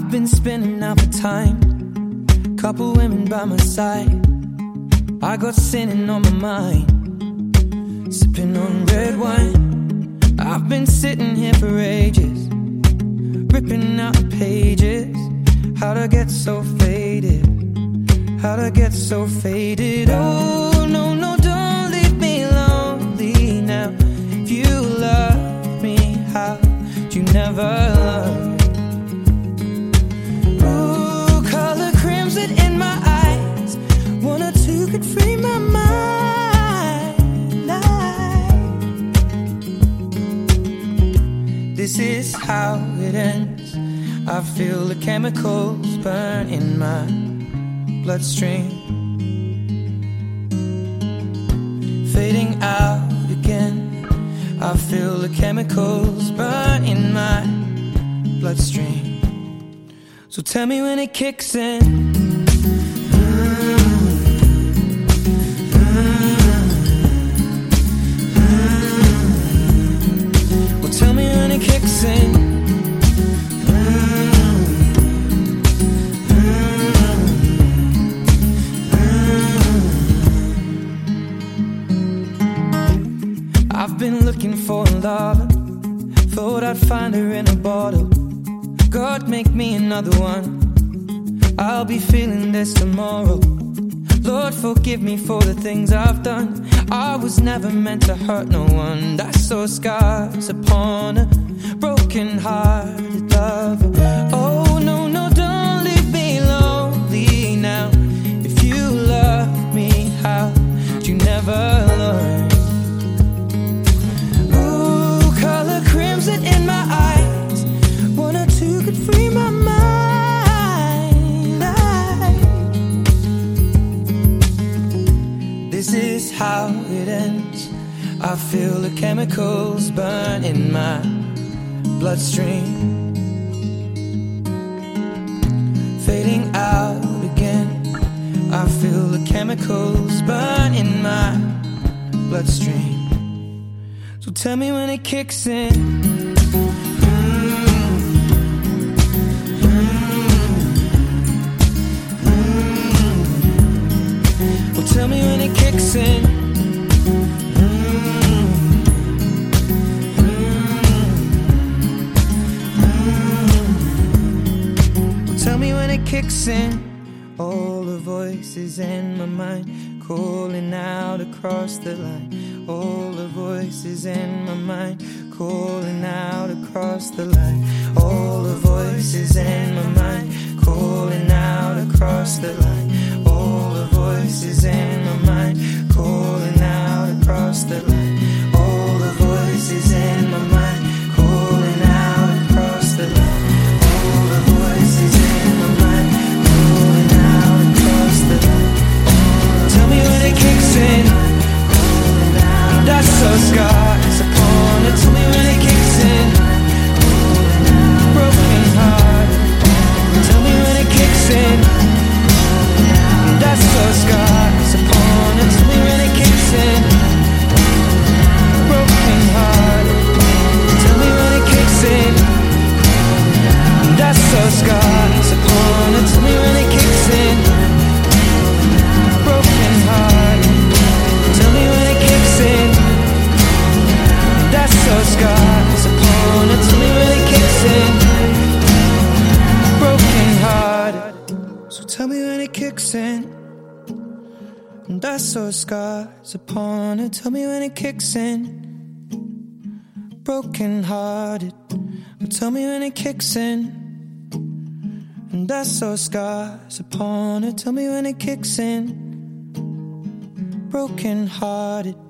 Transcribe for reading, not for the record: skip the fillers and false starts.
I've been spinning out for time, couple women by my side. I got sinning on my mind, sipping on red wine. I've been sitting here for ages, ripping out the pages. How'd I get so faded? How'd I get so faded? Oh, no, no, don't leave me lonely now. If you love me, how'd you never love? Ooh, color crimson in my eyes. One or two could free my mind. This is how it ends. I feel the chemicals burn in my bloodstream, fading out again. I feel the chemicals burn in my bloodstream. So tell me when it kicks in. Well, tell me when it kicks in. I've been looking for a lover, thought I'd find her in a bottle. God, make me another one. I'll be feeling this tomorrow. Lord, forgive me for the things I've done. I was never meant to hurt no one. I saw scars upon a broken-hearted lover. Oh, no, no, don't leave me lonely now. If you love me, how'd you never learn? Color crimson in my eyes. One or two could free my mind. This is how it ends. I feel the chemicals burn in my bloodstream, fading out again. I feel the chemicals burn in my bloodstream. So tell me when it kicks in. Well, tell me when it kicks in. Well, tell me when it kicks in. All the voices in my mind calling out across the line. All the voices in my mind calling out across the line. All the voices in my mind calling out across the line. All the voices in my mind calling out across the line. All the voices in my mind calling out across the line. All the voices in my mind calling out across the line. Tell me when it kicks in. That's so scars upon it. Tell me when it kicks in. Broken heart. Tell me when it kicks in. That's so scars upon it. Tell me when it kicks in. Broken heart. Tell me when it kicks in. That's so scars upon it. Tell me when it kicks in. Broken heart. Tell me when it kicks in. That's so scars upon it. Tell me when it kicks in. Broken hearted. So tell me when it kicks in. And that's so scars upon it. Tell me when it kicks in. Broken hearted. Tell me when it kicks in. And that's so scars upon it. Tell me when it kicks in. Broken hearted.